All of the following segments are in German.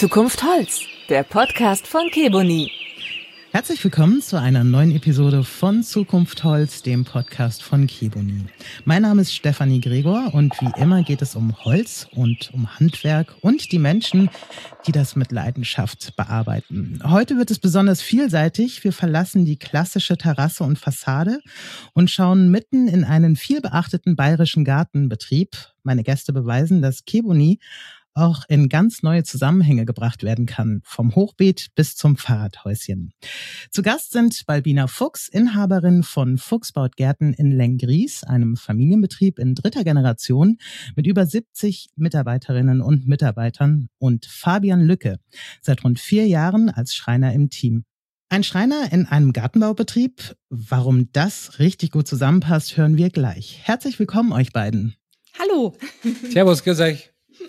Zukunft Holz, der Podcast von Keboni. Herzlich willkommen zu einer neuen Episode von Zukunft Holz, dem Podcast von Keboni. Mein Name ist Stefanie Gregor und wie immer geht es um Holz und um Handwerk und die Menschen, die das mit Leidenschaft bearbeiten. Heute wird es besonders vielseitig. Wir verlassen die klassische Terrasse und Fassade und schauen mitten in einen vielbeachteten bayerischen Gartenbetrieb. Meine Gäste beweisen, dass Keboni auch in ganz neue Zusammenhänge gebracht werden kann, vom Hochbeet bis zum Fahrradhäuschen. Zu Gast sind Balbina Fuchs, Inhaberin von Fuchs baut Gärten in Lenggries, einem Familienbetrieb in dritter Generation mit über 70 Mitarbeiterinnen und Mitarbeitern, und Fabian Lücke, seit rund 4 Jahren als Schreiner im Team. Ein Schreiner in einem Gartenbaubetrieb. Warum das richtig gut zusammenpasst, hören wir gleich. Herzlich willkommen euch beiden. Hallo. Servus, grüß euch.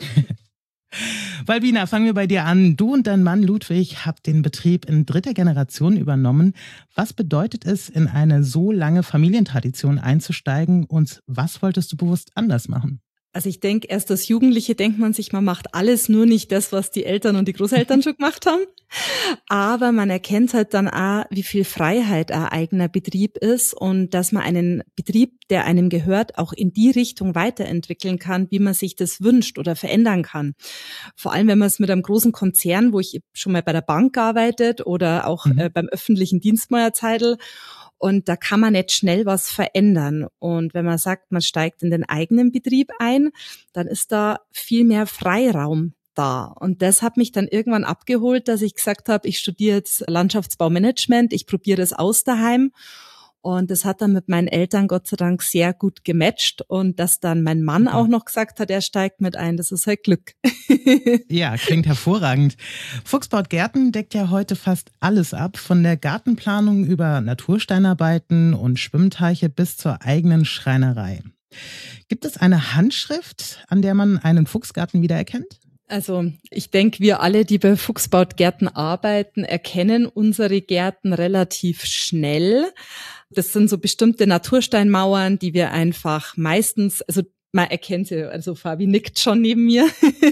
Balbina, fangen wir bei dir an. Du und dein Mann Ludwig habt den Betrieb in dritter Generation übernommen. Was bedeutet es, in eine so lange Familientradition einzusteigen, und was wolltest du bewusst anders machen? Also ich denke, erst als Jugendliche denkt man sich, man macht alles, nur nicht das, was die Eltern und die Großeltern schon gemacht haben. Aber man erkennt halt dann auch, wie viel Freiheit ein eigener Betrieb ist und dass man einen Betrieb, der einem gehört, auch in die Richtung weiterentwickeln kann, wie man sich das wünscht oder verändern kann. Vor allem, wenn man es mit einem großen Konzern, wo ich schon mal bei der Bank gearbeitet oder auch beim öffentlichen Dienst mal eine Zeitl, und da kann man nicht schnell was verändern. Und wenn man sagt, man steigt in den eigenen Betrieb ein, dann ist da viel mehr Freiraum da. Und das hat mich dann irgendwann abgeholt, dass ich gesagt habe, ich studiere jetzt Landschaftsbaumanagement, ich probiere das aus daheim. Und das hat dann mit meinen Eltern Gott sei Dank sehr gut gematcht. Und dass dann mein Mann auch noch gesagt hat, er steigt mit ein, das ist halt Glück. Ja, klingt hervorragend. Fuchs baut Gärten deckt ja heute fast alles ab, von der Gartenplanung über Natursteinarbeiten und Schwimmteiche bis zur eigenen Schreinerei. Gibt es eine Handschrift, an der man einen Fuchsgarten wiedererkennt? Also ich denke, wir alle, die bei Fuchs baut Gärten arbeiten, erkennen unsere Gärten relativ schnell. Das sind so bestimmte Natursteinmauern, die wir einfach meistens, also man erkennt sie, also Fabi nickt schon neben mir.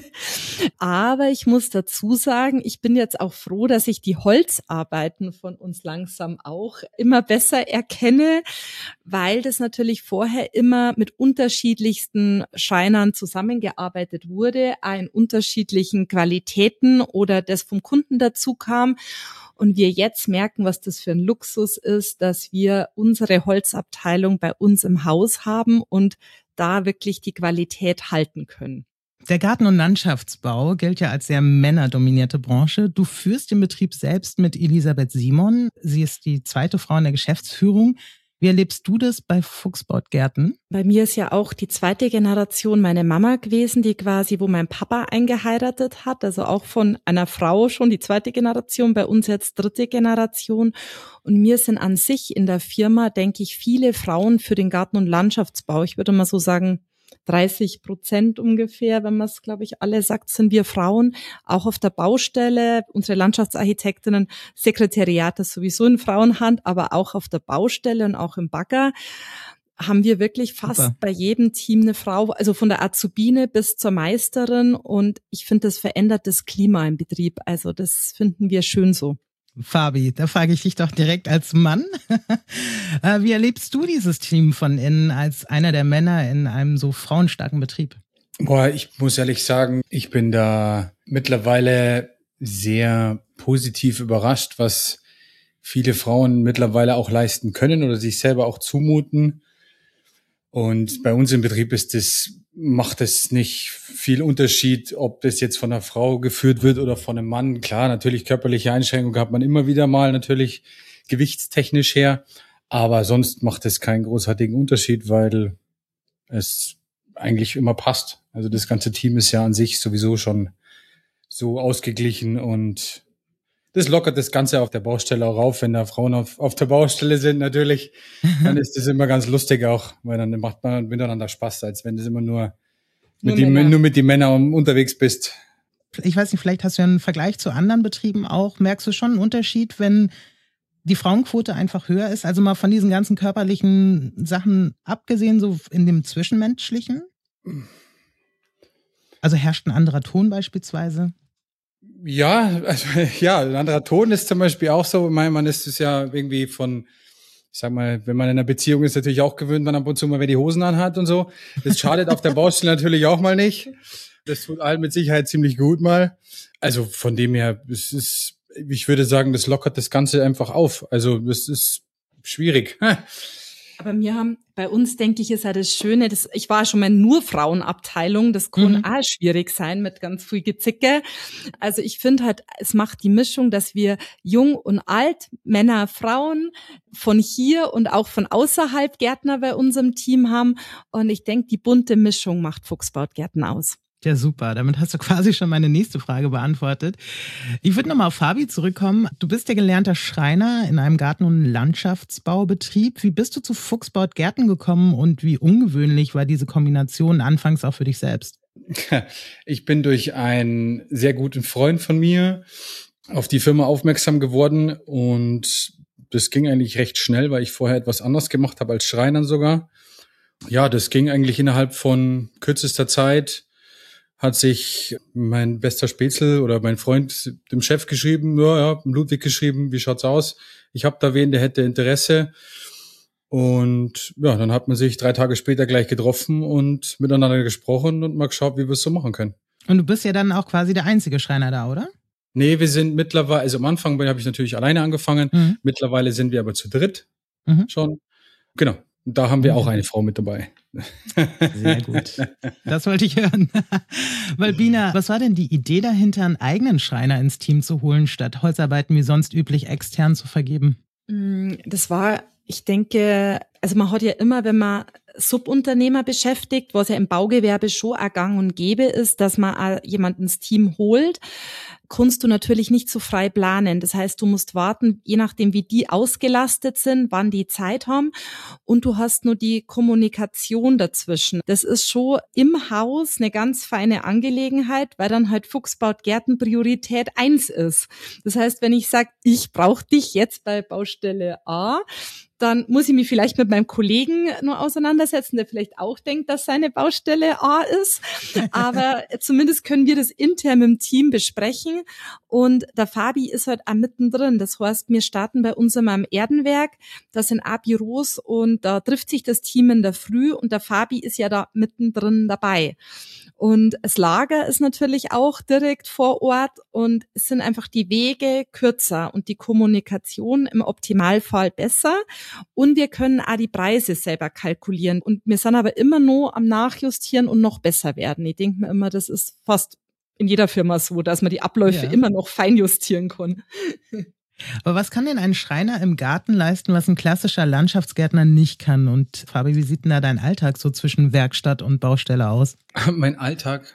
Aber ich muss dazu sagen, ich bin jetzt auch froh, dass ich die Holzarbeiten von uns langsam auch immer besser erkenne, weil das natürlich vorher immer mit unterschiedlichsten Schreinern zusammengearbeitet wurde, in unterschiedlichen Qualitäten oder das vom Kunden dazu kam. Und wir jetzt merken, was das für ein Luxus ist, dass wir unsere Holzabteilung bei uns im Haus haben und da wirklich die Qualität halten können. Der Garten- und Landschaftsbau gilt ja als sehr männerdominierte Branche. Du führst den Betrieb selbst mit Elisabeth Simon. Sie ist die zweite Frau in der Geschäftsführung. Wie erlebst du das bei Fuchs baut Gärten? Bei mir ist ja auch die zweite Generation meine Mama gewesen, die quasi, wo mein Papa eingeheiratet hat, also auch von einer Frau schon die zweite Generation, bei uns jetzt dritte Generation. Und mir sind an sich in der Firma, denke ich, viele Frauen für den Garten- und Landschaftsbau. Ich würde mal so sagen, 30% ungefähr, wenn man es, glaube ich, alle sagt, sind wir Frauen. Auch auf der Baustelle, unsere Landschaftsarchitektinnen, Sekretariat ist sowieso in Frauenhand, aber auch auf der Baustelle und auch im Bagger haben wir wirklich fast bei jedem Team eine Frau, also von der Azubine bis zur Meisterin. Und ich finde, das verändert das Klima im Betrieb. Also das finden wir schön so. Fabi, da frage ich dich doch direkt als Mann. Wie erlebst du dieses Team von innen als einer der Männer in einem so frauenstarken Betrieb? Boah, ich muss ehrlich sagen, ich bin da mittlerweile sehr positiv überrascht, was viele Frauen mittlerweile auch leisten können oder sich selber auch zumuten. Und bei uns im Betrieb macht es nicht viel Unterschied, ob das jetzt von einer Frau geführt wird oder von einem Mann. Klar, natürlich körperliche Einschränkungen hat man immer wieder mal, natürlich gewichtstechnisch her. Aber sonst macht es keinen großartigen Unterschied, weil es eigentlich immer passt. Also das ganze Team ist ja an sich sowieso schon so ausgeglichen und das lockert das Ganze auf der Baustelle auch auf, wenn da Frauen auf der Baustelle sind natürlich, dann ist das immer ganz lustig auch, weil dann macht man miteinander Spaß, als wenn das immer nur mit den Männern unterwegs bist. Ich weiß nicht, vielleicht hast du ja einen Vergleich zu anderen Betrieben auch. Merkst du schon einen Unterschied, wenn die Frauenquote einfach höher ist? Also mal von diesen ganzen körperlichen Sachen abgesehen, so in dem Zwischenmenschlichen? Also herrscht ein anderer Ton beispielsweise? Ja, also ja, ein anderer Ton ist zum Beispiel auch so. Ich meine, man ist es ja irgendwie von, ich sag mal, wenn man in einer Beziehung ist, natürlich auch gewöhnt, man ab und zu mal wer die Hosen anhat und so. Das schadet auf der Baustelle natürlich auch mal nicht. Das tut allen mit Sicherheit ziemlich gut mal. Also von dem her, es ist, ich würde sagen, das lockert das Ganze einfach auf. Also das ist schwierig. Aber bei uns, denke ich, ist ja das Schöne, ich war schon mal nur Frauenabteilung, das kann auch schwierig sein mit ganz viel Gezicke. Also ich finde halt, es macht die Mischung, dass wir jung und alt, Männer, Frauen, von hier und auch von außerhalb Gärtner bei unserem Team haben. Und ich denke, die bunte Mischung macht Fuchsbautgärten aus. Ja, super. Damit hast du quasi schon meine nächste Frage beantwortet. Ich würde nochmal auf Fabi zurückkommen. Du bist ja gelernter Schreiner in einem Garten- und Landschaftsbaubetrieb. Wie bist du zu Fuchsbautgärten gekommen und wie ungewöhnlich war diese Kombination anfangs auch für dich selbst? Ich bin durch einen sehr guten Freund von mir auf die Firma aufmerksam geworden und das ging eigentlich recht schnell, weil ich vorher etwas anderes gemacht habe als Schreiner sogar. Ja, das ging eigentlich innerhalb von kürzester Zeit. Hat sich mein bester Spätzle oder mein Freund dem Chef geschrieben, ja, Ludwig geschrieben, wie schaut's aus? Ich habe da wen, der hätte Interesse. Und ja, dann hat man sich 3 Tage später gleich getroffen und miteinander gesprochen und mal geschaut, wie wir es so machen können. Und du bist ja dann auch quasi der einzige Schreiner da, oder? Nee, wir sind mittlerweile, also am Anfang habe ich natürlich alleine angefangen. Mittlerweile sind wir aber zu dritt schon. Genau. Und da haben wir auch eine Frau mit dabei. Sehr gut. Das wollte ich hören. Valbina, was war denn die Idee dahinter, einen eigenen Schreiner ins Team zu holen, statt Holzarbeiten wie sonst üblich extern zu vergeben? Das war, ich denke, also man hat ja immer, wenn man Subunternehmer beschäftigt, was ja im Baugewerbe schon auch gang und gäbe ist, dass man auch jemanden ins Team holt, kannst du natürlich nicht so frei planen. Das heißt, du musst warten, je nachdem, wie die ausgelastet sind, wann die Zeit haben. Und du hast nur die Kommunikation dazwischen. Das ist schon im Haus eine ganz feine Angelegenheit, weil dann halt Fuchsbautgärten Priorität 1 ist. Das heißt, wenn ich sage, ich brauche dich jetzt bei Baustelle A, dann muss ich mich vielleicht mit meinem Kollegen nur auseinandersetzen, der vielleicht auch denkt, dass seine Baustelle A ist. Aber zumindest können wir das intern im Team besprechen. Und der Fabi ist halt auch mittendrin. Das heißt, wir starten bei uns immer am Erdenwerk. Da sind auch Büros und da trifft sich das Team in der Früh und der Fabi ist ja da mittendrin dabei. Und das Lager ist natürlich auch direkt vor Ort und es sind einfach die Wege kürzer und die Kommunikation im Optimalfall besser. Und wir können auch die Preise selber kalkulieren. Und wir sind aber immer noch am Nachjustieren und noch besser werden. Ich denke mir immer, das ist fast in jeder Firma so, dass man die Abläufe immer noch feinjustieren kann. Aber was kann denn ein Schreiner im Garten leisten, was ein klassischer Landschaftsgärtner nicht kann? Und Fabi, wie sieht denn da dein Alltag so zwischen Werkstatt und Baustelle aus? Mein Alltag?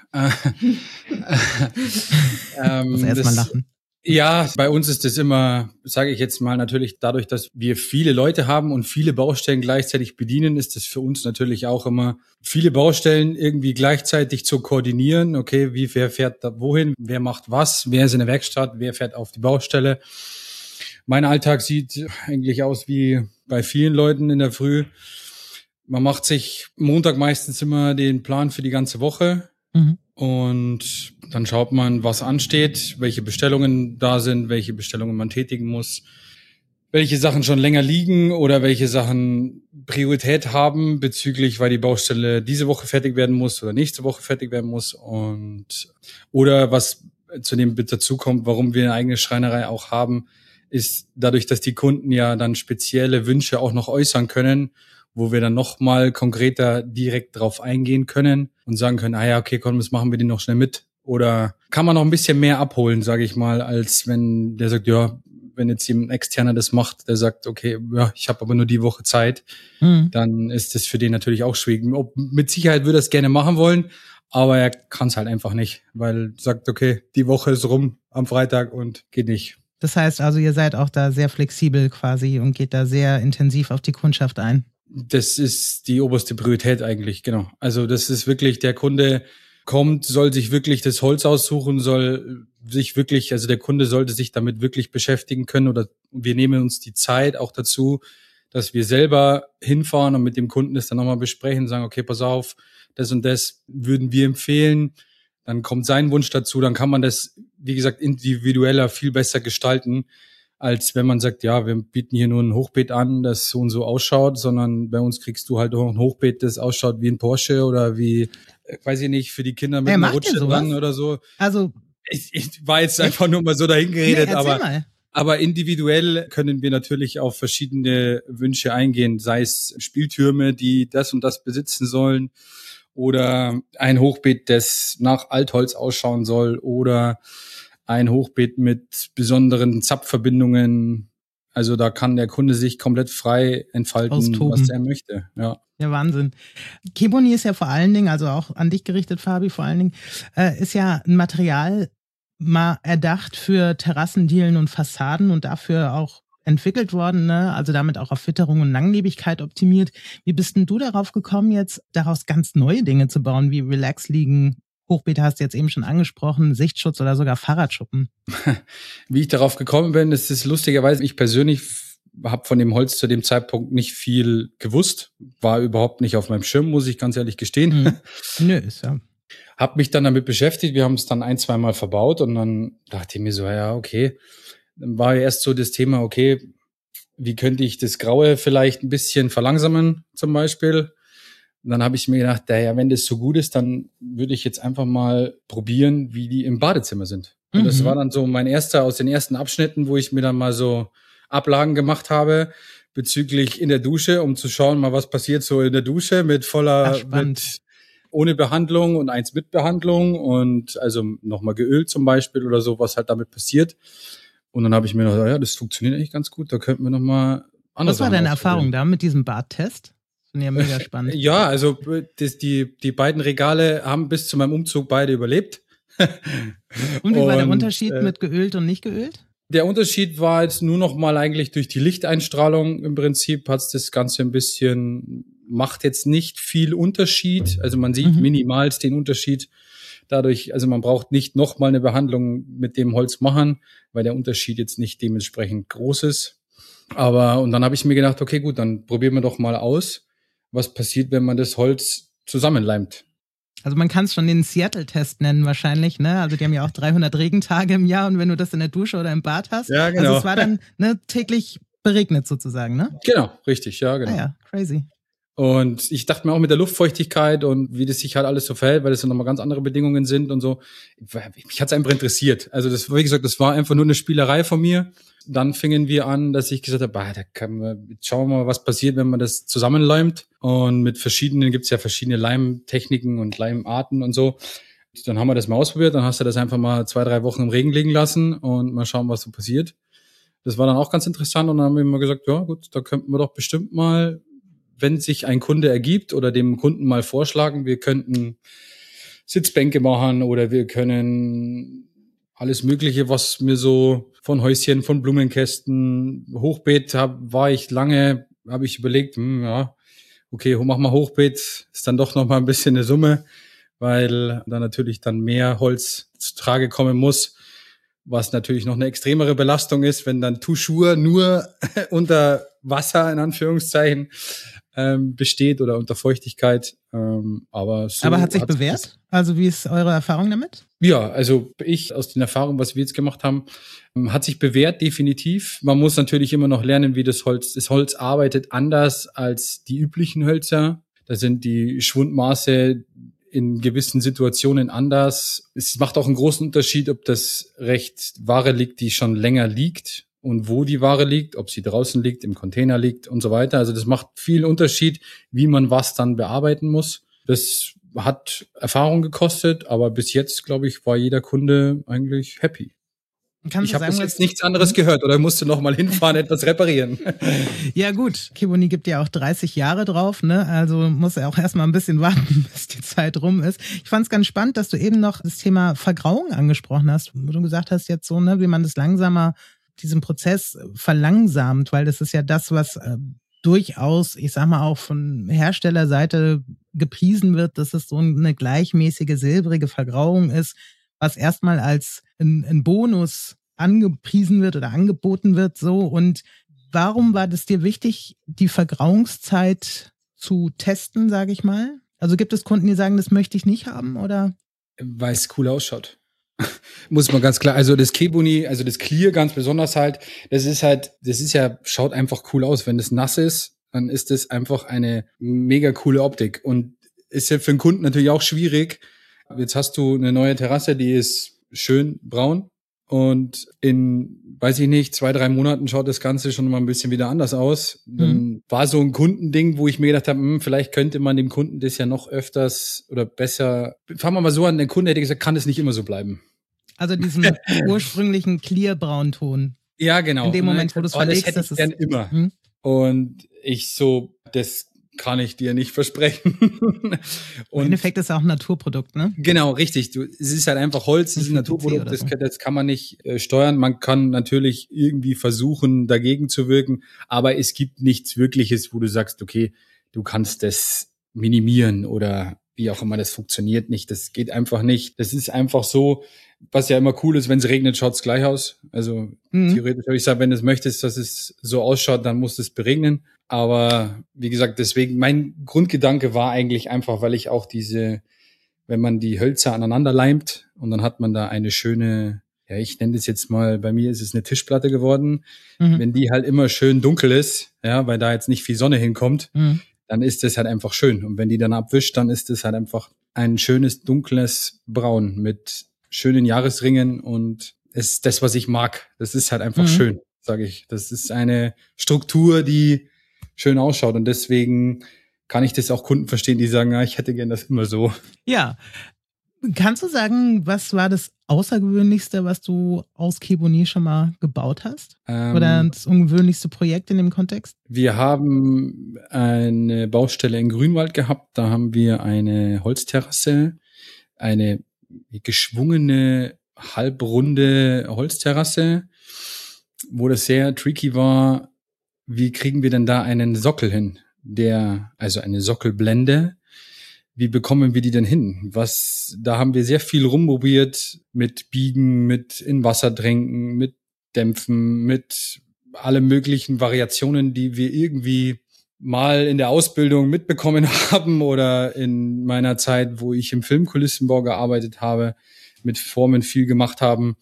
Muss erstmal lachen. Ja, bei uns ist das immer, sage ich jetzt mal, natürlich dadurch, dass wir viele Leute haben und viele Baustellen gleichzeitig bedienen, ist das für uns natürlich auch immer viele Baustellen irgendwie gleichzeitig zu koordinieren. Okay, wer fährt da wohin, wer macht was, wer ist in der Werkstatt, wer fährt auf die Baustelle. Mein Alltag sieht eigentlich aus wie bei vielen Leuten in der Früh. Man macht sich Montag meistens immer den Plan für die ganze Woche. Und dann schaut man, was ansteht, welche Bestellungen da sind, welche Bestellungen man tätigen muss, welche Sachen schon länger liegen oder welche Sachen Priorität haben bezüglich, weil die Baustelle diese Woche fertig werden muss oder nächste Woche fertig werden muss und oder was zu dem dazu kommt, warum wir eine eigene Schreinerei auch haben, ist dadurch, dass die Kunden ja dann spezielle Wünsche auch noch äußern können, wo wir dann nochmal konkreter direkt drauf eingehen können und sagen können, ja, okay, komm, das machen wir den noch schnell mit. Oder kann man noch ein bisschen mehr abholen, sage ich mal, als wenn der sagt, ja, wenn jetzt jemand Externer das macht, der sagt, okay, ja, ich habe aber nur die Woche Zeit, dann ist das für den natürlich auch schwierig. Mit Sicherheit würde er es gerne machen wollen, aber er kann es halt einfach nicht, weil er sagt, okay, die Woche ist rum am Freitag und geht nicht. Das heißt also, ihr seid auch da sehr flexibel quasi und geht da sehr intensiv auf die Kundschaft ein. Das ist die oberste Priorität eigentlich, genau. Also das ist wirklich, der Kunde kommt, soll sich wirklich das Holz aussuchen, soll sich wirklich, also der Kunde sollte sich damit wirklich beschäftigen können oder wir nehmen uns die Zeit auch dazu, dass wir selber hinfahren und mit dem Kunden das dann nochmal besprechen, sagen, okay, pass auf, das und das würden wir empfehlen. Dann kommt sein Wunsch dazu, dann kann man das, wie gesagt, individueller viel besser gestalten, als wenn man sagt, ja, wir bieten hier nur ein Hochbeet an, das so und so ausschaut, sondern bei uns kriegst du halt auch ein Hochbeet, das ausschaut wie ein Porsche oder wie, weiß ich nicht, für die Kinder mit einer Rutsche dran oder so. Also ich war jetzt einfach nur mal so dahin geredet, nee, aber individuell können wir natürlich auf verschiedene Wünsche eingehen, sei es Spieltürme, die das und das besitzen sollen, oder ein Hochbeet, das nach Altholz ausschauen soll, oder ein Hochbeet mit besonderen Zapfverbindungen. Also da kann der Kunde sich komplett frei entfalten, austoben, was er möchte. Ja, Wahnsinn. Keboni ist ja vor allen Dingen, also auch an dich gerichtet, Fabi, vor allen Dingen, ist ja ein Material mal erdacht für Terrassendielen und Fassaden und dafür auch entwickelt worden, ne? Also damit auch auf Witterung und Langlebigkeit optimiert. Wie bist denn du darauf gekommen, jetzt daraus ganz neue Dinge zu bauen, wie Relax-Liegen, Hochbeete hast du jetzt eben schon angesprochen, Sichtschutz oder sogar Fahrradschuppen? Wie ich darauf gekommen bin, ist es lustigerweise, ich persönlich habe von dem Holz zu dem Zeitpunkt nicht viel gewusst, war überhaupt nicht auf meinem Schirm, muss ich ganz ehrlich gestehen. Nö, ist ja. Hab mich dann damit beschäftigt, wir haben es dann 1-2 Mal verbaut und dann dachte ich mir so, ja, okay. Dann war ja erst so das Thema, okay, wie könnte ich das Graue vielleicht ein bisschen verlangsamen zum Beispiel? Und dann habe ich mir gedacht, ja, wenn das so gut ist, dann würde ich jetzt einfach mal probieren, wie die im Badezimmer sind. Und das war dann so mein erster aus den ersten Abschnitten, wo ich mir dann mal so Ablagen gemacht habe bezüglich in der Dusche, um zu schauen, mal was passiert so in der Dusche mit ohne Behandlung und eins mit Behandlung und also nochmal geölt zum Beispiel oder so, was halt damit passiert. Und dann habe ich mir gedacht, ja, das funktioniert eigentlich ganz gut, da könnten wir nochmal andere Sachen. Was war deine Erfahrung da mit diesem Badtest? Ja, mega spannend. Ja, also die beiden Regale haben bis zu meinem Umzug beide überlebt. Und wie war der Unterschied mit geölt und nicht geölt? Der Unterschied war jetzt nur noch mal eigentlich durch die Lichteinstrahlung. Im Prinzip hat's das Ganze ein bisschen, macht jetzt nicht viel Unterschied. Also man sieht minimalst den Unterschied. Dadurch, also man braucht nicht noch mal eine Behandlung mit dem Holz machen, weil der Unterschied jetzt nicht dementsprechend groß ist. Und dann habe ich mir gedacht, okay, gut, dann probieren wir doch mal aus, was passiert, wenn man das Holz zusammenleimt. Also man kann es schon den Seattle-Test nennen wahrscheinlich, ne? Also die haben ja auch 300 Regentage im Jahr und wenn du das in der Dusche oder im Bad hast, ja, genau. Also es war dann täglich beregnet sozusagen, ne? Genau, richtig, ja, genau. Ah ja, crazy. Und ich dachte mir auch mit der Luftfeuchtigkeit und wie das sich halt alles so verhält, weil das ja nochmal ganz andere Bedingungen sind und so. Mich hat's einfach interessiert. Also das, wie gesagt, das war einfach nur eine Spielerei von mir. Dann fingen wir an, dass ich gesagt habe, schauen wir mal, was passiert, wenn man das zusammenleimt. Und mit gibt's ja verschiedene Leimtechniken und Leimarten und so. Dann haben wir das mal ausprobiert, dann hast du das einfach mal 2-3 Wochen im Regen liegen lassen und mal schauen, was so passiert. Das war dann auch ganz interessant und dann haben wir mal gesagt, ja gut, da könnten wir doch bestimmt mal, wenn sich ein Kunde ergibt oder dem Kunden mal vorschlagen, wir könnten Sitzbänke machen oder wir können alles Mögliche, was mir so von Häuschen, von Blumenkästen, Hochbeet habe ich überlegt, okay, mach mal Hochbeet, ist dann doch noch mal ein bisschen eine Summe, weil da natürlich dann mehr Holz zu Trage kommen muss, was natürlich noch eine extremere Belastung ist, wenn dann Tuschur nur unter Wasser, in Anführungszeichen, besteht oder unter Feuchtigkeit. Aber hat sich bewährt? Also wie ist eure Erfahrung damit? Ja, also aus den Erfahrungen, was wir jetzt gemacht haben, hat sich bewährt, definitiv. Man muss natürlich immer noch lernen, wie das Holz arbeitet anders als die üblichen Hölzer. Da sind die Schwundmaße in gewissen Situationen anders. Es macht auch einen großen Unterschied, ob das Ware liegt, die schon länger liegt und wo die Ware liegt, ob sie draußen liegt, im Container liegt und so weiter. Also das macht viel Unterschied, wie man was dann bearbeiten muss. Das hat Erfahrung gekostet, aber bis jetzt, glaube ich, war jeder Kunde eigentlich happy. Ich habe bis jetzt nichts anderes gehört oder musste noch mal hinfahren, etwas reparieren. Ja gut, Keboni gibt ja auch 30 Jahre drauf, ne? Also muss er auch erstmal ein bisschen warten, bis die Zeit rum ist. Ich fand es ganz spannend, dass du eben noch das Thema Vergrauung angesprochen hast, wo du gesagt hast jetzt so, ne, wie man das langsamer, diesen Prozess verlangsamt, weil das ist ja das, was durchaus, ich sag mal auch von Herstellerseite gepriesen wird, dass es so eine gleichmäßige silbrige Vergrauung ist, was erstmal als ein Bonus angepriesen wird oder angeboten wird, so. Und warum war das dir wichtig, die Vergrauungszeit zu testen, sage ich mal? Also gibt es Kunden, die sagen, das möchte ich nicht haben, oder? Weil es cool ausschaut. Muss man ganz klar, also das Kebuni, also das Clear ganz besonders halt, das ist ja, schaut einfach cool aus. Wenn das nass ist, dann ist das einfach eine mega coole Optik. Und ist ja für den Kunden natürlich auch schwierig. Jetzt hast du eine neue Terrasse, die ist schön braun. Und in, weiß ich nicht, 2-3 Monaten schaut das Ganze schon mal ein bisschen wieder anders aus. Dann war so ein Kundending, wo ich mir gedacht habe, vielleicht könnte man dem Kunden das ja noch öfters oder besser. Fangen wir mal so an, der Kunde hätte gesagt, kann es nicht immer so bleiben. Also diesen ursprünglichen Clear-Braunton. Ja, genau. In dem Moment, wo du es verlegst, das hätte ich gern immer. Und ich so, das kann ich dir nicht versprechen. Und im Endeffekt ist es auch ein Naturprodukt, ne? Genau, richtig. Es ist halt einfach Holz, es ist ein Naturprodukt, das kann man nicht steuern. Man kann natürlich irgendwie versuchen, dagegen zu wirken, aber es gibt nichts Wirkliches, wo du sagst, okay, du kannst das minimieren oder wie auch immer, das funktioniert nicht. Das geht einfach nicht. Das ist einfach so, was ja immer cool ist, wenn es regnet, schaut es gleich aus. Also theoretisch würde ich sagen, wenn du es möchtest, dass es so ausschaut, dann muss es beregnen. Aber wie gesagt, deswegen, mein Grundgedanke war eigentlich einfach, weil ich auch wenn man die Hölzer aneinander leimt und dann hat man da eine schöne, ja, ich nenne das jetzt mal, bei mir ist es eine Tischplatte geworden. Wenn die halt immer schön dunkel ist, ja, weil da jetzt nicht viel Sonne hinkommt, dann ist das halt einfach schön. Und wenn die dann abwischt, dann ist das halt einfach ein schönes, dunkles Braun mit schönen Jahresringen und es ist das, was ich mag. Das ist halt einfach schön, sage ich. Das ist eine Struktur, die schön ausschaut und deswegen kann ich das auch Kunden verstehen, die sagen, ich hätte gern das immer so. Ja. Kannst du sagen, was war das Außergewöhnlichste, was du aus Kebuni schon mal gebaut hast? Oder das ungewöhnlichste Projekt in dem Kontext? Wir haben eine Baustelle in Grünwald gehabt. Da haben wir eine Holzterrasse, eine geschwungene, halbrunde Holzterrasse, wo das sehr tricky war. Wie kriegen wir denn da einen Sockel hin? Also eine Sockelblende. Wie bekommen wir die denn hin? Da haben wir sehr viel rumprobiert mit Biegen, mit in Wasser tränken, mit Dämpfen, mit alle möglichen Variationen, die wir irgendwie mal in der Ausbildung mitbekommen haben oder in meiner Zeit, wo ich im Filmkulissenbau gearbeitet habe, mit Formen viel gemacht haben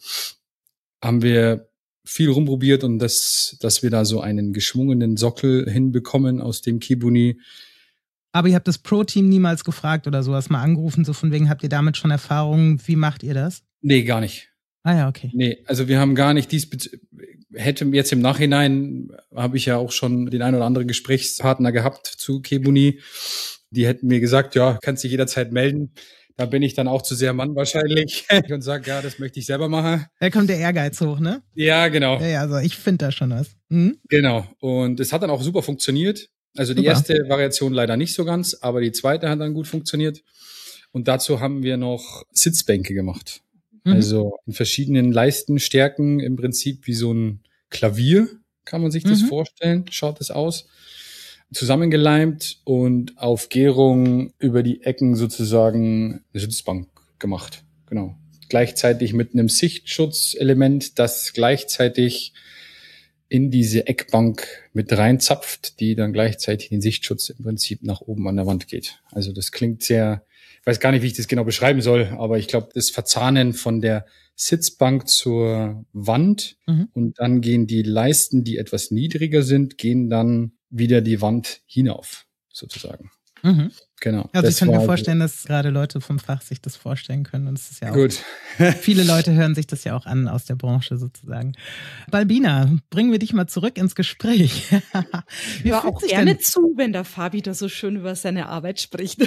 wir viel rumprobiert und dass wir da so einen geschwungenen Sockel hinbekommen aus dem Kebuni. Aber ihr habt das Pro-Team niemals gefragt oder sowas mal angerufen, so von wegen, habt ihr damit schon Erfahrungen? Wie macht ihr das? Nee, gar nicht. Ah ja, okay. Nee, also wir haben gar nicht hätte jetzt im Nachhinein, habe ich ja auch schon den ein oder anderen Gesprächspartner gehabt zu Kebuni. Die hätten mir gesagt, ja, kannst dich jederzeit melden. Da bin ich dann auch zu sehr Mann wahrscheinlich und sage, ja, das möchte ich selber machen. Da kommt der Ehrgeiz hoch, ne? Ja, genau. Ja, also ich finde da schon was. Genau. Und es hat dann auch super funktioniert. Also die erste Variation leider nicht so ganz, aber die zweite hat dann gut funktioniert. Und dazu haben wir noch Sitzbänke gemacht. Also in verschiedenen Leistenstärken, im Prinzip wie so ein Klavier, kann man sich das vorstellen. Schaut das aus. Zusammengeleimt und auf Gärung über die Ecken sozusagen eine Sitzbank gemacht. Genau. Gleichzeitig mit einem Sichtschutzelement, das gleichzeitig in diese Eckbank mit reinzapft, die dann gleichzeitig den Sichtschutz im Prinzip nach oben an der Wand geht. Also das klingt sehr, ich weiß gar nicht, wie ich das genau beschreiben soll, aber ich glaube, das Verzahnen von der Sitzbank zur Wand und dann gehen die Leisten, die etwas niedriger sind, gehen dann wieder die Wand hinauf, sozusagen. Genau. Also ich kann mir vorstellen, dass gerade Leute vom Fach sich das vorstellen können. Und es ist ja auch gut. Viele Leute hören sich das ja auch an aus der Branche sozusagen. Balbina, bringen wir dich mal zurück ins Gespräch. Ich höre auch gerne zu, wenn der Fabi da so schön über seine Arbeit spricht.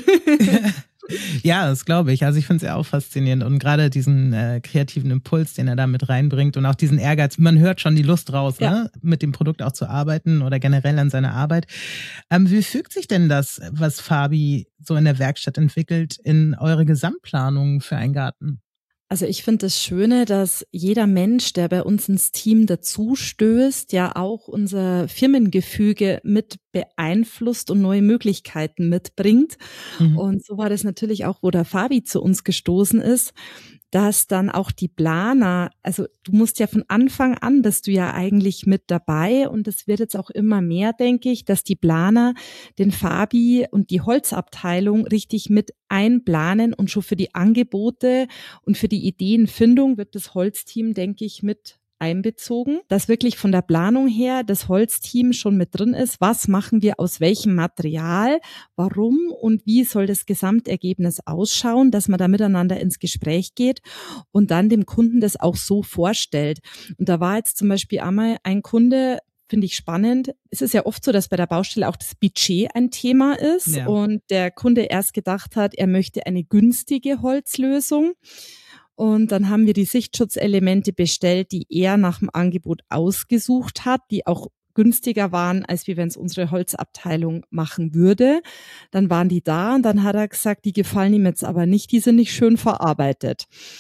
Ja, das glaube ich. Also ich finde es ja auch faszinierend und gerade diesen kreativen Impuls, den er da mit reinbringt und auch diesen Ehrgeiz. Man hört schon die Lust raus, ne? Mit dem Produkt auch zu arbeiten oder generell an seiner Arbeit. Wie fügt sich denn das, was Fabi so in der Werkstatt entwickelt, in eure Gesamtplanung für einen Garten? Also ich finde das Schöne, dass jeder Mensch, der bei uns ins Team dazu stößt, ja auch unser Firmengefüge mit beeinflusst und neue Möglichkeiten mitbringt. Und so war das natürlich auch, wo der Fabi zu uns gestoßen ist. dass dann auch die Planer, also du musst ja von Anfang an, bist du ja eigentlich mit dabei und es wird jetzt auch immer mehr, denke ich, dass die Planer den Fabi und die Holzabteilung richtig mit einplanen und schon für die Angebote und für die Ideenfindung wird das Holzteam, denke ich, mit einbezogen, dass wirklich von der Planung her das Holzteam schon mit drin ist. Was machen wir aus welchem Material? Warum und wie soll das Gesamtergebnis ausschauen, dass man da miteinander ins Gespräch geht und dann dem Kunden das auch so vorstellt. Und da war jetzt zum Beispiel einmal ein Kunde, finde ich spannend. Es ist ja oft so, dass bei der Baustelle auch das Budget ein Thema ist und der Kunde erst gedacht hat, er möchte eine günstige Holzlösung. Und dann haben wir die Sichtschutzelelemente bestellt, die er nach dem Angebot ausgesucht hat, die auch günstiger waren, als wie wenn es unsere Holzabteilung machen würde. Dann waren die da und dann hat er gesagt, die gefallen ihm jetzt aber nicht, die sind nicht schön verarbeitet.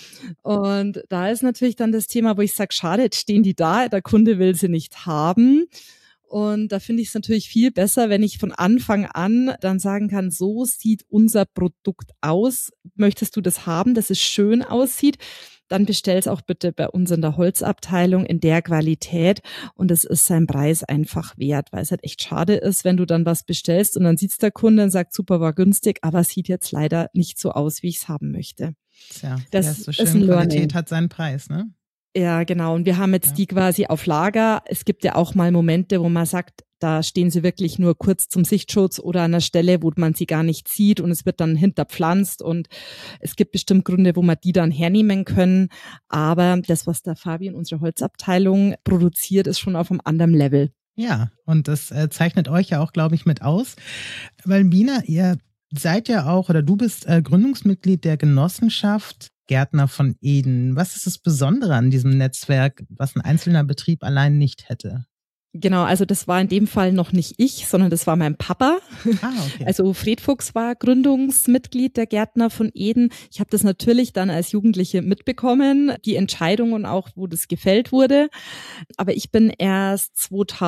Und da ist natürlich dann das Thema, wo ich sage, schade, jetzt stehen die da, der Kunde will sie nicht haben. Und da finde ich es natürlich viel besser, wenn ich von Anfang an dann sagen kann, so sieht unser Produkt aus. Möchtest du das haben, dass es schön aussieht? Dann bestell es auch bitte bei uns in der Holzabteilung in der Qualität und es ist sein Preis einfach wert, weil es halt echt schade ist, wenn du dann was bestellst und dann sieht's der Kunde und sagt, super, war günstig, aber es sieht jetzt leider nicht so aus, wie ich es haben möchte. Tja, das ist so schön, Qualität hat seinen Preis, ne? Ja, genau. Und wir haben jetzt die quasi auf Lager. Es gibt ja auch mal Momente, wo man sagt, da stehen sie wirklich nur kurz zum Sichtschutz oder an einer Stelle, wo man sie gar nicht sieht und es wird dann hinterpflanzt und es gibt bestimmt Gründe, wo man die dann hernehmen können. Aber das, was der Fabi in unserer Holzabteilung produziert, ist schon auf einem anderen Level. Ja, und das zeichnet euch ja auch, glaube ich, mit aus. Weil Bina, ihr seid ja auch, oder du bist Gründungsmitglied der Genossenschaft Gärtner von Eden. Was ist das Besondere an diesem Netzwerk, was ein einzelner Betrieb allein nicht hätte? Genau, also das war in dem Fall noch nicht ich, sondern das war mein Papa. Okay. Also Fred Fuchs war Gründungsmitglied der Gärtner von Eden. Ich habe das natürlich dann als Jugendliche mitbekommen, die Entscheidung und auch, wo das gefällt wurde. Aber ich bin erst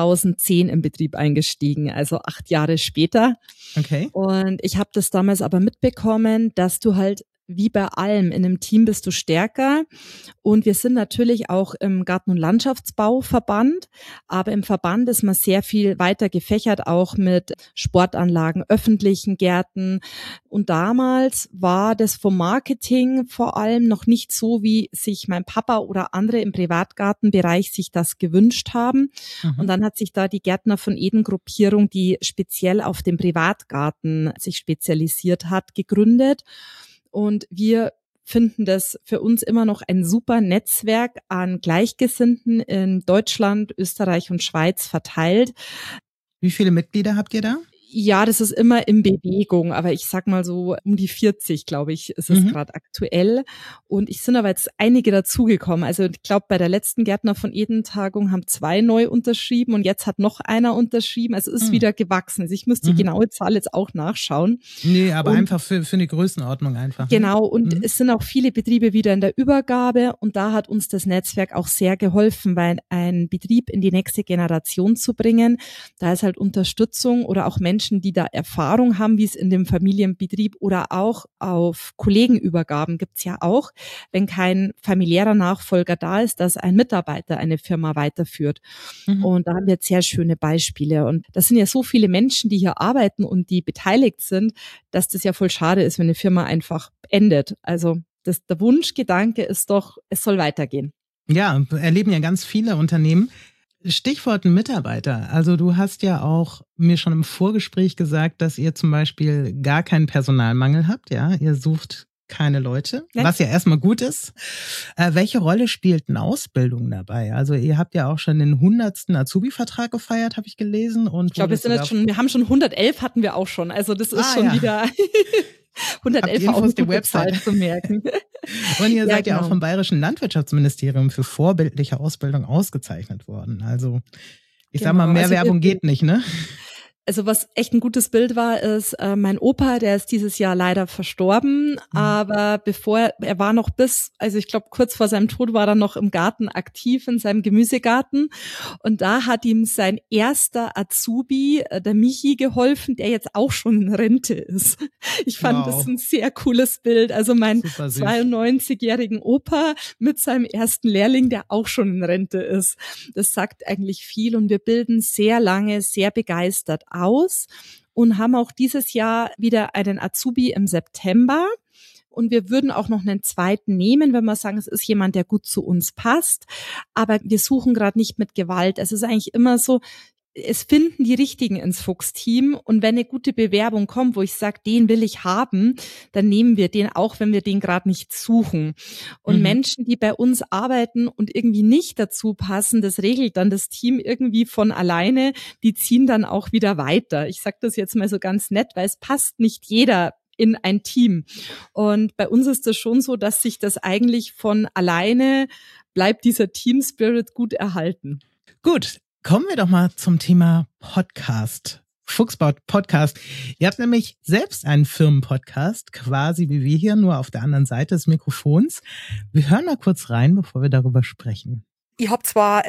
2010 im Betrieb eingestiegen, also 8 Jahre später. Okay. Und ich habe das damals aber mitbekommen, dass du halt wie bei allem, in einem Team bist du stärker und wir sind natürlich auch im Garten- und Landschaftsbauverband, aber im Verband ist man sehr viel weiter gefächert, auch mit Sportanlagen, öffentlichen Gärten und damals war das vom Marketing vor allem noch nicht so, wie sich mein Papa oder andere im Privatgartenbereich sich das gewünscht haben und dann hat sich da die Gärtner von Eden Gruppierung, die speziell auf den Privatgarten sich spezialisiert hat, gegründet. Und wir finden das für uns immer noch ein super Netzwerk an Gleichgesinnten in Deutschland, Österreich und Schweiz verteilt. Wie viele Mitglieder habt ihr da? Ja, das ist immer in Bewegung, aber ich sag mal so um die 40, glaube ich, ist es gerade aktuell. Und ich sind aber jetzt einige dazugekommen. Also ich glaube, bei der letzten Gärtner von Eden-Tagung haben 2 neu unterschrieben und jetzt hat noch einer unterschrieben. Also es ist wieder gewachsen. Also ich muss die genaue Zahl jetzt auch nachschauen. Nee, aber einfach für eine Größenordnung einfach. Genau, und es sind auch viele Betriebe wieder in der Übergabe und da hat uns das Netzwerk auch sehr geholfen, weil einen Betrieb in die nächste Generation zu bringen, da ist halt Unterstützung oder auch Menschen, die da Erfahrung haben, wie es in dem Familienbetrieb oder auch auf Kollegenübergaben gibt's ja auch, wenn kein familiärer Nachfolger da ist, dass ein Mitarbeiter eine Firma weiterführt. Und da haben wir jetzt sehr schöne Beispiele. Und das sind ja so viele Menschen, die hier arbeiten und die beteiligt sind, dass das ja voll schade ist, wenn eine Firma einfach endet. Also der Wunschgedanke ist doch, es soll weitergehen. Ja, erleben ja ganz viele Unternehmen. Stichwort Mitarbeiter. Also du hast ja auch mir schon im Vorgespräch gesagt, dass ihr zum Beispiel gar keinen Personalmangel habt. Ja, ihr sucht keine Leute, was ja erstmal gut ist. Welche Rolle spielt eine Ausbildung dabei? Also ihr habt ja auch schon den 100. Azubi-Vertrag gefeiert, habe ich gelesen. Und ich glaube, wir haben schon 111 hatten wir auch schon. Also das ist schon wieder 111 war auch eine gute Zahl zu merken. Und ihr seid ja auch vom Bayerischen Landwirtschaftsministerium für vorbildliche Ausbildung ausgezeichnet worden. Also ich sag mal, mehr Werbung geht nicht, ne? Also was echt ein gutes Bild war, ist mein Opa, der ist dieses Jahr leider verstorben, aber er war noch also ich glaube kurz vor seinem Tod war er noch im Garten aktiv, in seinem Gemüsegarten, und da hat ihm sein erster Azubi, der Michi, geholfen, der jetzt auch schon in Rente ist. Ich fand das ein sehr cooles Bild, also mein 92-jährigen Opa mit seinem ersten Lehrling, der auch schon in Rente ist. Das sagt eigentlich viel, und wir bilden sehr lange, sehr begeistert aus und haben auch dieses Jahr wieder einen Azubi im September. Und wir würden auch noch einen zweiten nehmen, wenn wir sagen, es ist jemand, der gut zu uns passt. Aber wir suchen gerade nicht mit Gewalt. Es ist eigentlich immer so, es finden die Richtigen ins Fuchsteam, und wenn eine gute Bewerbung kommt, wo ich sage, den will ich haben, dann nehmen wir den, auch wenn wir den gerade nicht suchen. Und Menschen, die bei uns arbeiten und irgendwie nicht dazu passen, das regelt dann das Team irgendwie von alleine, die ziehen dann auch wieder weiter. Ich sage das jetzt mal so ganz nett, weil es passt nicht jeder in ein Team. Und bei uns ist das schon so, dass sich das eigentlich von alleine bleibt, dieser Team Spirit gut erhalten. Gut. Kommen wir doch mal zum Thema Podcast. Fuchsbau Podcast. Ihr habt nämlich selbst einen Firmenpodcast, quasi wie wir hier, nur auf der anderen Seite des Mikrofons. Wir hören mal kurz rein, bevor wir darüber sprechen. Ich habe zwar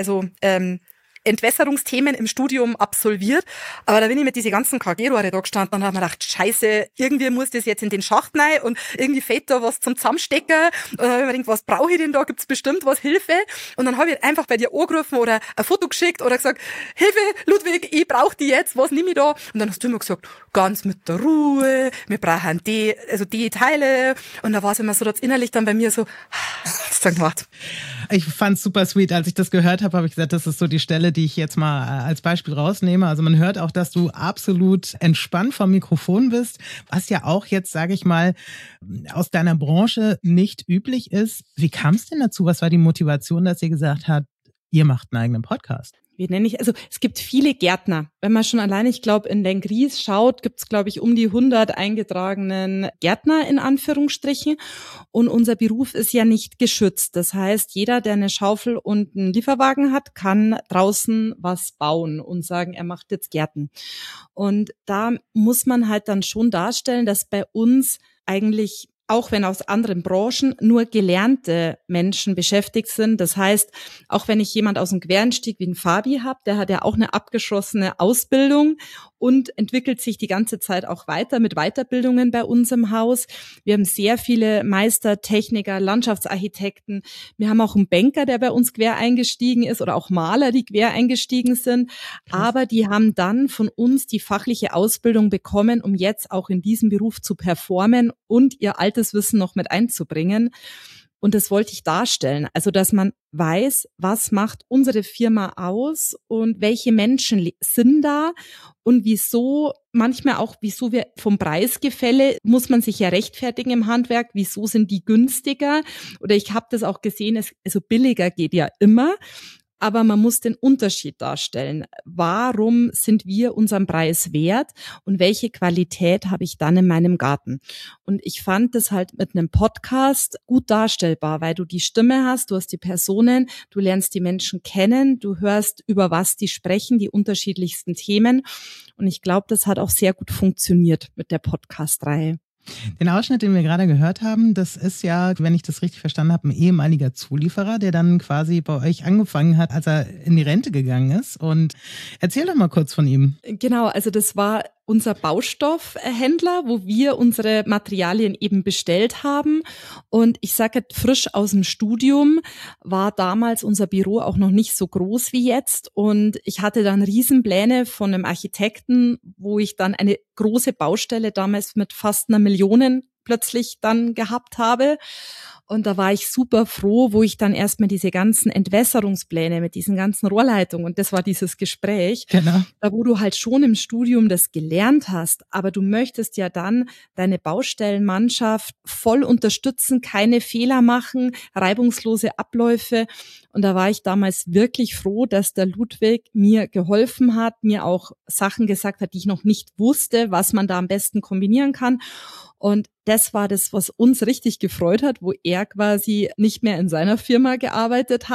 Entwässerungsthemen im Studium absolviert, aber da bin ich mit diese ganzen KG-Rohre da gestanden und habe mir gedacht, scheiße, irgendwie muss das jetzt in den Schacht rein und irgendwie fehlt da was zum Zusammenstecken. Und dann habe ich mir gedacht, was brauche ich denn da? Gibt's bestimmt was, Hilfe? Und dann habe ich einfach bei dir angerufen oder ein Foto geschickt oder gesagt, Hilfe, Ludwig, ich brauche die jetzt, was nehme ich da? Und dann hast du immer gesagt, ganz mit der Ruhe, wir brauchen die Teile. Und da war es immer so, dass innerlich dann bei mir so, das ist dann gemacht. Ich fand's super sweet. Als ich das gehört habe, habe ich gesagt, das ist so die Stelle, die ich jetzt mal als Beispiel rausnehme. Also man hört auch, dass du absolut entspannt vom Mikrofon bist, was ja auch jetzt, sage ich mal, aus deiner Branche nicht üblich ist. Wie kam es denn dazu? Was war die Motivation, dass ihr gesagt habt, ihr macht einen eigenen Podcast? Also es gibt viele Gärtner. Wenn man schon alleine, ich glaube, in Lenggries schaut, gibt es, glaube ich, um die 100 eingetragenen Gärtner in Anführungsstrichen. Und unser Beruf ist ja nicht geschützt. Das heißt, jeder, der eine Schaufel und einen Lieferwagen hat, kann draußen was bauen und sagen, er macht jetzt Gärten. Und da muss man halt dann schon darstellen, dass bei uns eigentlich, auch wenn aus anderen Branchen, nur gelernte Menschen beschäftigt sind. Das heißt, auch wenn ich jemand aus dem Quereinstieg wie ein Fabi habe, der hat ja auch eine abgeschlossene Ausbildung und entwickelt sich die ganze Zeit auch weiter mit Weiterbildungen bei uns im Haus. Wir haben sehr viele Meister, Techniker, Landschaftsarchitekten. Wir haben auch einen Banker, der bei uns quer eingestiegen ist, oder auch Maler, die quer eingestiegen sind. Aber die haben dann von uns die fachliche Ausbildung bekommen, um jetzt auch in diesem Beruf zu performen und ihr altes Wissen noch mit einzubringen. Und das wollte ich darstellen. Also, dass man weiß, was macht unsere Firma aus und welche Menschen sind da und wieso, manchmal auch, wieso wir vom Preisgefälle, muss man sich ja rechtfertigen im Handwerk, wieso sind die günstiger? Oder ich habe das auch gesehen, also billiger geht ja immer. Aber man muss den Unterschied darstellen. Warum sind wir unseren Preis wert und welche Qualität habe ich dann in meinem Garten? Und ich fand das halt mit einem Podcast gut darstellbar, weil du die Stimme hast, du hast die Personen, du lernst die Menschen kennen, du hörst, über was die sprechen, die unterschiedlichsten Themen. Und ich glaube, das hat auch sehr gut funktioniert mit der Podcast-Reihe. Den Ausschnitt, den wir gerade gehört haben, das ist ja, wenn ich das richtig verstanden habe, ein ehemaliger Zulieferer, der dann quasi bei euch angefangen hat, als er in die Rente gegangen ist. Und erzähl doch mal kurz von ihm. Genau, also das war unser Baustoffhändler, wo wir unsere Materialien eben bestellt haben. Und ich sage frisch aus dem Studium war damals unser Büro auch noch nicht so groß wie jetzt. Und ich hatte dann Riesenpläne von einem Architekten, wo ich dann eine große Baustelle damals mit fast 1 Million plötzlich dann gehabt habe. Und da war ich super froh, wo ich dann erstmal diese ganzen Entwässerungspläne mit diesen ganzen Rohrleitungen, und das war dieses Gespräch, genau. Da wo du halt schon im Studium das gelernt hast, aber du möchtest ja dann deine Baustellenmannschaft voll unterstützen, keine Fehler machen, reibungslose Abläufe. Und da war ich damals wirklich froh, dass der Ludwig mir geholfen hat, mir auch Sachen gesagt hat, die ich noch nicht wusste, was man da am besten kombinieren kann. Und das war das, was uns richtig gefreut hat, wo er quasi nicht mehr in seiner Firma gearbeitet hat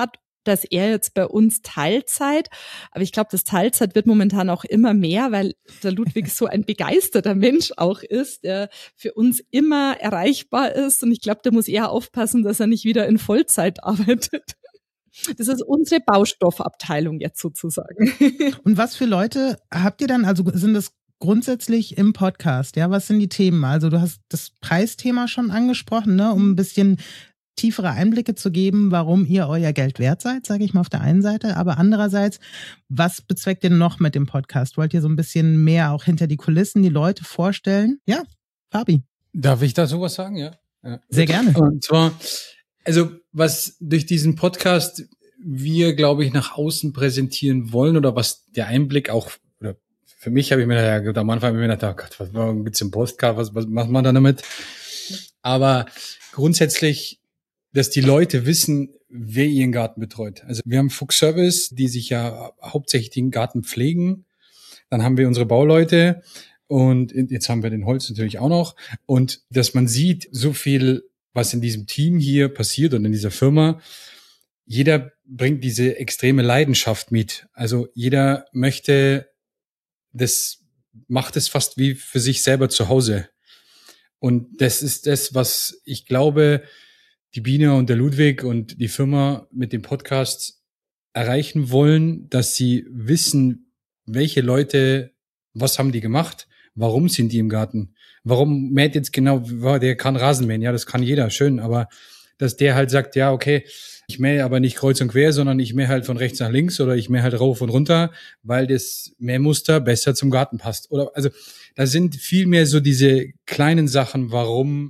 dass er jetzt bei uns Teilzeit, aber ich glaube, das Teilzeit wird momentan auch immer mehr, weil der Ludwig so ein begeisterter Mensch auch ist, der für uns immer erreichbar ist und ich glaube, der muss eher aufpassen, dass er nicht wieder in Vollzeit arbeitet. Das ist unsere Baustoffabteilung jetzt sozusagen. Und was für Leute habt ihr dann, also sind das grundsätzlich im Podcast, ja, was sind die Themen? Also du hast das Preisthema schon angesprochen, ne, um ein bisschen tiefere Einblicke zu geben, warum ihr euer Geld wert seid, sage ich mal auf der einen Seite, aber andererseits, was bezweckt ihr noch mit dem Podcast? Wollt ihr so ein bisschen mehr auch hinter die Kulissen die Leute vorstellen? Ja, Fabi. Darf ich da sowas sagen? Ja. Sehr gerne. Und zwar, also was durch diesen Podcast wir, glaube ich, nach außen präsentieren wollen oder was der Einblick auch, oder für mich habe ich mir da am Anfang gedacht, oh Gott, was gibt's im Podcast, was macht man da damit? Aber grundsätzlich, dass die Leute wissen, wer ihren Garten betreut. Also wir haben Fuchs Service, die sich ja hauptsächlich den Garten pflegen. Dann haben wir unsere Bauleute und jetzt haben wir den Holz natürlich auch noch. Und dass man sieht, so viel, was in diesem Team hier passiert und in dieser Firma, jeder bringt diese extreme Leidenschaft mit. Also jeder möchte macht es fast wie für sich selber zu Hause. Und das ist das, was ich glaube, die Biene und der Ludwig und die Firma mit dem Podcast erreichen wollen, dass sie wissen, welche Leute, was haben die gemacht, warum sind die im Garten, warum mäht jetzt genau, der kann Rasen mähen, ja, das kann jeder, schön, aber dass der halt sagt, ja, okay, ich mähe aber nicht kreuz und quer, sondern ich mähe halt von rechts nach links oder ich mähe halt rauf und runter, weil das Mähmuster besser zum Garten passt. Oder also da sind viel mehr so diese kleinen Sachen, warum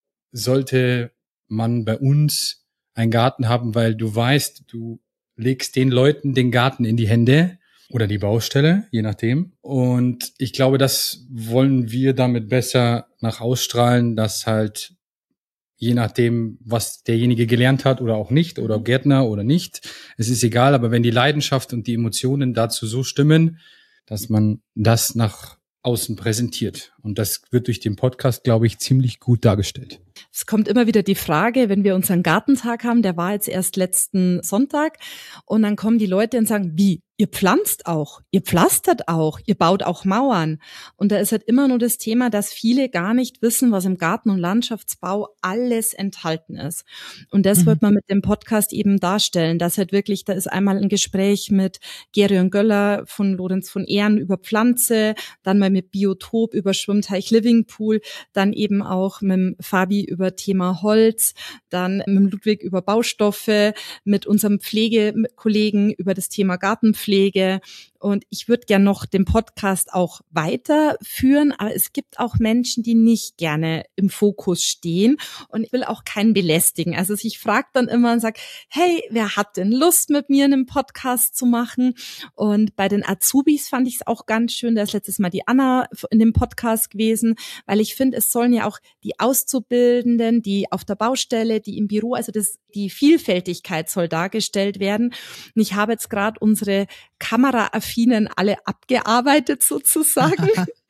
sollte man bei uns einen Garten haben, weil du weißt, du legst den Leuten den Garten in die Hände oder die Baustelle, je nachdem. Und ich glaube, das wollen wir damit besser nach ausstrahlen, dass halt je nachdem, was derjenige gelernt hat oder auch nicht, oder Gärtner oder nicht. Es ist egal, aber wenn die Leidenschaft und die Emotionen dazu so stimmen, dass man das nach außen präsentiert. Und das wird durch den Podcast, glaube ich, ziemlich gut dargestellt. Es kommt immer wieder die Frage, wenn wir unseren Gartentag haben, der war jetzt erst letzten Sonntag, und dann kommen die Leute und sagen, wie? Ihr pflanzt auch, ihr pflastert auch, ihr baut auch Mauern. Und da ist halt immer nur das Thema, dass viele gar nicht wissen, was im Garten- und Landschaftsbau alles enthalten ist. Und das wird man mit dem Podcast eben darstellen, dass halt wirklich, da ist einmal ein Gespräch mit Gerion Göller von Lorenz von Ehren über Pflanze, dann mal mit Biotop über Schwimmteich Living Pool, dann eben auch mit dem Fabi über Thema Holz, dann mit dem Ludwig über Baustoffe, mit unserem Pflegekollegen über das Thema Gartenpflege. Und ich würde gern noch den Podcast auch weiterführen, aber es gibt auch Menschen, die nicht gerne im Fokus stehen, und ich will auch keinen belästigen. Also ich frage dann immer und sage, hey, wer hat denn Lust, mit mir einen Podcast zu machen? Und bei den Azubis fand ich es auch ganz schön, da ist letztes Mal die Anna in dem Podcast gewesen, weil ich finde, es sollen ja auch die Auszubildenden, die auf der Baustelle, die im Büro, also die Vielfältigkeit soll dargestellt werden. Und ich habe jetzt gerade unsere Kameraaffinen alle abgearbeitet sozusagen.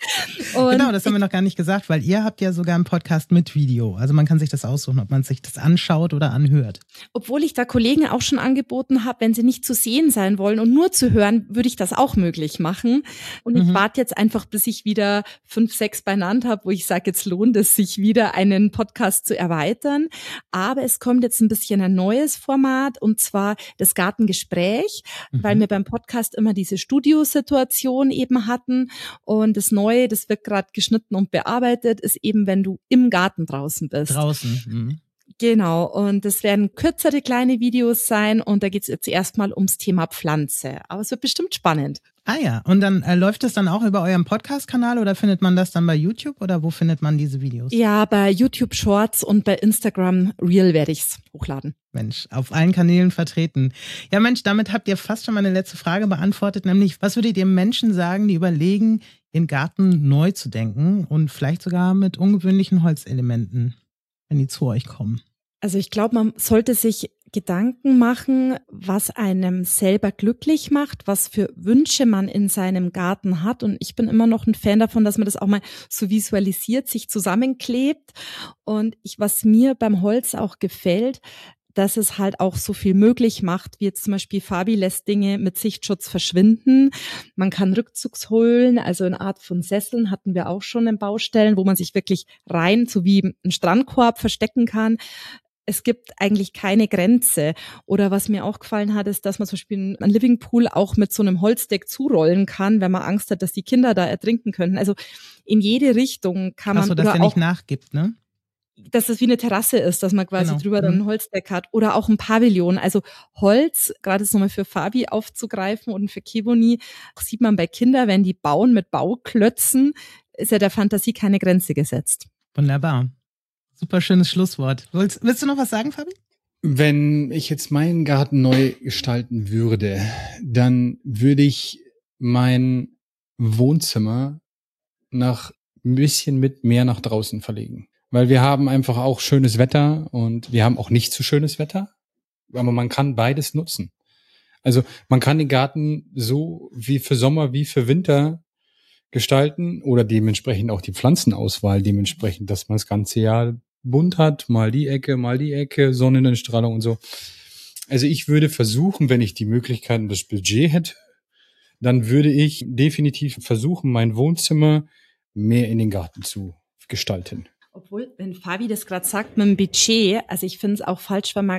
Und genau, das haben wir noch gar nicht gesagt, weil ihr habt ja sogar einen Podcast mit Video. Also man kann sich das aussuchen, ob man sich das anschaut oder anhört. Obwohl ich da Kollegen auch schon angeboten habe, wenn sie nicht zu sehen sein wollen und nur zu hören, würde ich das auch möglich machen. Und ich warte jetzt einfach, bis ich wieder 5, 6 beieinander habe, wo ich sage, jetzt lohnt es sich wieder, einen Podcast zu erweitern. Aber es kommt jetzt ein bisschen ein neues Format, und zwar das Gartengespräch, weil wir beim Podcast immer diese Studiosituation eben hatten. Und das Neue, das wird gerade geschnitten und bearbeitet, ist eben, wenn du im Garten draußen bist. Draußen. Genau, und das werden kürzere kleine Videos sein, und da geht es jetzt erstmal ums Thema Pflanze. Aber es wird bestimmt spannend. Ah ja, und dann läuft es dann auch über euren Podcast-Kanal oder findet man das dann bei YouTube oder wo findet man diese Videos? Ja, bei YouTube Shorts und bei Instagram Reel werde ich es hochladen. Mensch, auf allen Kanälen vertreten. Ja Mensch, damit habt ihr fast schon meine letzte Frage beantwortet, nämlich was würdet ihr Menschen sagen, die überlegen, den Garten neu zu denken und vielleicht sogar mit ungewöhnlichen Holzelementen, wenn die zu euch kommen? Also ich glaube, man sollte sich Gedanken machen, was einem selber glücklich macht, was für Wünsche man in seinem Garten hat. Und ich bin immer noch ein Fan davon, dass man das auch mal so visualisiert, sich zusammenklebt. Und was mir beim Holz auch gefällt, dass es halt auch so viel möglich macht, wie jetzt zum Beispiel Fabi lässt Dinge mit Sichtschutz verschwinden. Man kann Rückzugshöhlen, also eine Art von Sesseln hatten wir auch schon in Baustellen, wo man sich wirklich rein, so wie ein Strandkorb verstecken kann. Es gibt eigentlich keine Grenze. Oder was mir auch gefallen hat, ist, dass man zum Beispiel einen Livingpool auch mit so einem Holzdeck zurollen kann, wenn man Angst hat, dass die Kinder da ertrinken könnten. Also in jede Richtung kann man. Ach so, dass der nicht nachgibt, ne? Dass es wie eine Terrasse ist, dass man quasi drüber dann ein Holzdeck hat. Oder auch ein Pavillon. Also Holz, gerade jetzt nochmal für Fabi aufzugreifen und für Keboni, sieht man bei Kindern, wenn die bauen mit Bauklötzen, ist ja der Fantasie keine Grenze gesetzt. Wunderbar. Super schönes Schlusswort. Willst du noch was sagen, Fabi? Wenn ich jetzt meinen Garten neu gestalten würde, dann würde ich mein Wohnzimmer nach ein bisschen mit mehr nach draußen verlegen. Weil wir haben einfach auch schönes Wetter und wir haben auch nicht so schönes Wetter. Aber man kann beides nutzen. Also man kann den Garten so wie für Sommer wie für Winter gestalten oder dementsprechend auch die Pflanzenauswahl dementsprechend, dass man das ganze Jahr bunt hat, mal die Ecke, Sonnenstrahlung und so. Also ich würde versuchen, wenn ich die Möglichkeit und das Budget hätte, dann würde ich definitiv versuchen, mein Wohnzimmer mehr in den Garten zu gestalten. Obwohl, wenn Fabi das gerade sagt mit dem Budget, also ich finde es auch falsch, wenn man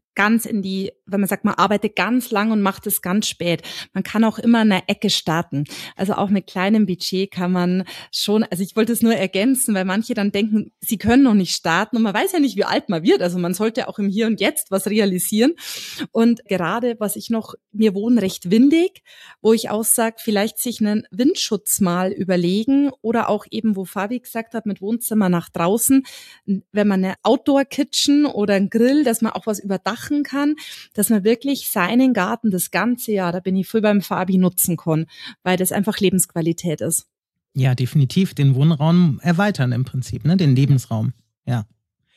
wenn man sagt, man arbeitet ganz lang und macht es ganz spät. Man kann auch immer in einer Ecke starten. Also auch mit kleinem Budget kann man schon, also ich wollte es nur ergänzen, weil manche dann denken, sie können noch nicht starten und man weiß ja nicht, wie alt man wird. Also man sollte auch im Hier und Jetzt was realisieren. Und gerade, mir wohnen recht windig, wo ich auch sage, vielleicht sich einen Windschutz mal überlegen oder auch eben, wo Fabi gesagt hat, mit Wohnzimmer nach draußen, wenn man eine Outdoor-Kitchen oder einen Grill, dass man auch was überdachen kann, dass man wirklich seinen Garten das ganze Jahr, da bin ich voll beim Fabi, nutzen kann, weil das einfach Lebensqualität ist. Ja, definitiv den Wohnraum erweitern im Prinzip, ne, den Lebensraum. Ja.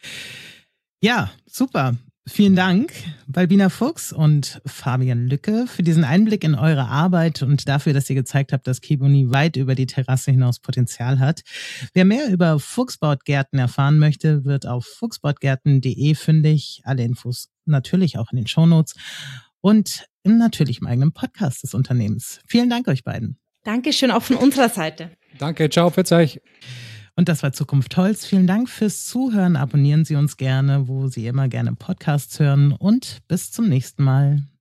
Ja, super. Vielen Dank, Balbina Fuchs und Fabian Lücke, für diesen Einblick in eure Arbeit und dafür, dass ihr gezeigt habt, dass Keboni weit über die Terrasse hinaus Potenzial hat. Wer mehr über Fuchsbautgärten erfahren möchte, wird auf fuchsbautgärten.de fündig. Alle Infos natürlich auch in den Shownotes und natürlich im eigenen Podcast des Unternehmens. Vielen Dank euch beiden. Dankeschön auch von unserer Seite. Danke, ciao, verzeih. Und das war Zukunft Holz. Vielen Dank fürs Zuhören. Abonnieren Sie uns gerne, wo Sie immer gerne Podcasts hören. Und bis zum nächsten Mal.